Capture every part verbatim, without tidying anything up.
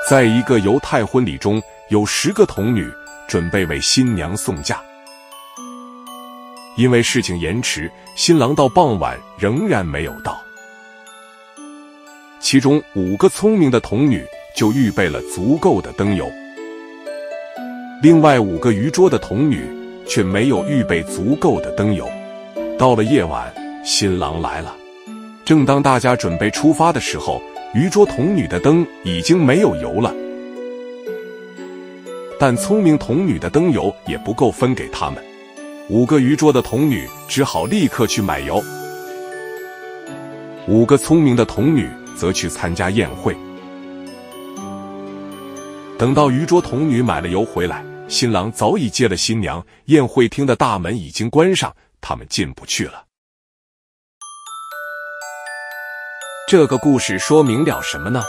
在一个犹太婚礼中，有十个童女准备为新娘送嫁。因为事情延迟，新郎到傍晚仍然没有到。其中五个聪明的童女就预备了足够的灯油，另外五个愚拙的童女却没有预备足够的灯油。到了夜晚，新郎来了。正当大家准备出发的时候，愚拙童女的灯已经没有油了，但聪明童女的灯油也不够分给他们。五个愚拙的童女只好立刻去买油，五个聪明的童女则去参加宴会。等到愚拙童女买了油回来，新郎早已接了新娘，宴会厅的大门已经关上，他们进不去了。这个故事说明了什么呢？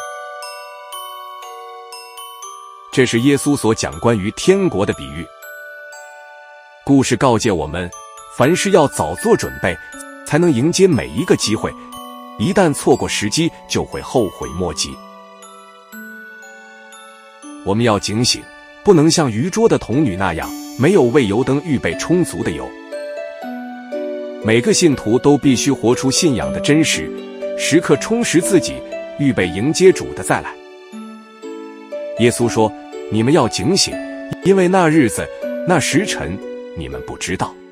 这是耶稣所讲关于天国的比喻。故事告诫我们，凡事要早做准备，才能迎接每一个机会，一旦错过时机，就会后悔莫及。我们要警醒，不能像愚拙的童女那样，没有为油灯预备充足的油。每个信徒都必须活出信仰的真实，时刻充实自己，预备迎接主的再来。耶稣说，你们要警醒，因为那日子、那时辰，你们不知道。